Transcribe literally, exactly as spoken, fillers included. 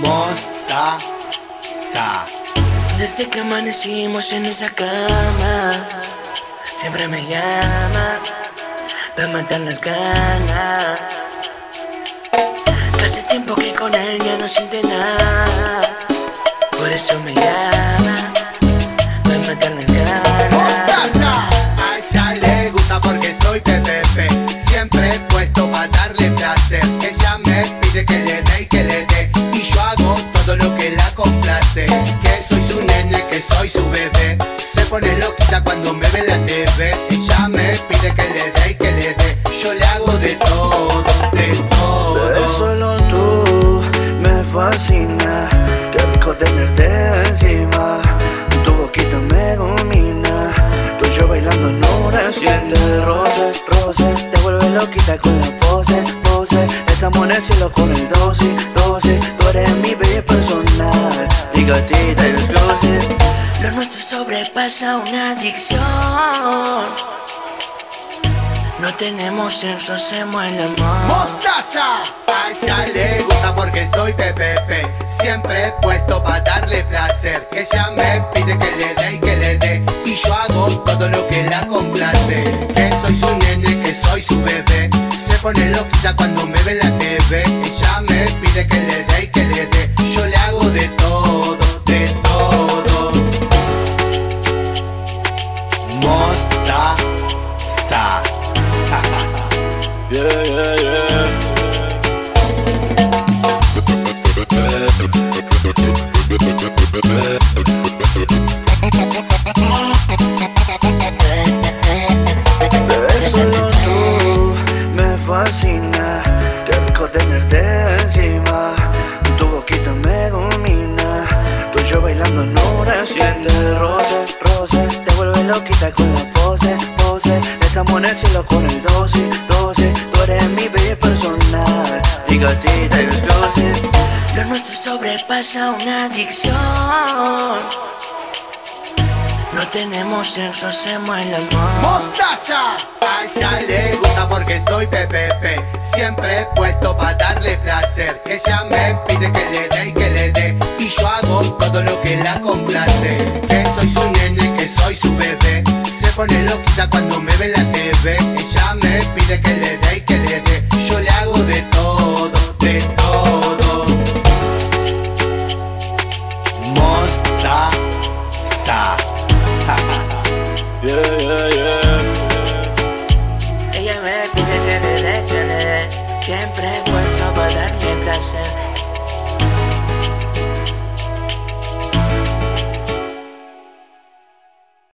Mostaza. Desde que amanecimos en esa cama, siempre me llama para matar las ganas. Hace tiempo que con él ya no siente nada, por eso me llama para matar las ganas. Mostaza. A ella le gusta porque estoy P P P, siempre puesto para darle placer. Ella me pide que le dé y que le dé, y yo hago todo lo que la complace. Que soy su nene, que soy su bebé. Se pone loquita cuando me ve en la T V. Ella me pide que le dé y que le dé, yo le hago de todo, de todo. Bebé, solo tú me fascina, qué rico tenerte encima. Tu boquita me domina, tú y yo bailando en una siente roce, roce, te vuelve loquita con la pose, pose. Estamos en el cielo con el doce, doce. Tú eres mi bebé personal, mi gatita del closet. Lo nuestro sobrepasa una adicción. No tenemos sexo, hacemos el amor. Mostaza. A ella le gusta porque estoy P P P, siempre puesto para darle placer. Ella me pide que le dé y que le dé, y yo hago todo lo que la complace. Que soy su nene, que soy su bebé. Se pone loquita cuando me ve en la T V. Ella me pide que le dé y que le dé, yo le hago de todo, de todo. Mostaza. Yeah, yeah, yeah. Bebé, solo tú me fascina, qué rico tenerte encima. Tu boquita me domina, tú y yo bailando en una siente roce, roce, te vuelve loquita con la pose, pose. Estamos en el cielo con el doce, doce. Tú eres mi bebé personal, mi gatita del closet. Lo nuestro sobrepasa una adicción. No tenemos sexo, hacemos el amor. Mostaza. A ella le gusta porque estoy P P P, siempre puesto para darle placer. Ella me pide que le dé y que le dé, y yo hago todo lo que la complace. Que soy su nene, que soy su bebé. Se pone loquita cuando me ve en la T V. Ella me pide que le dé y que le dé, yo le hago de todo, de todo. Mostaza. Yeah, yeah, yeah. Ella me pide que le dé, que le dé, siempre puesto para darle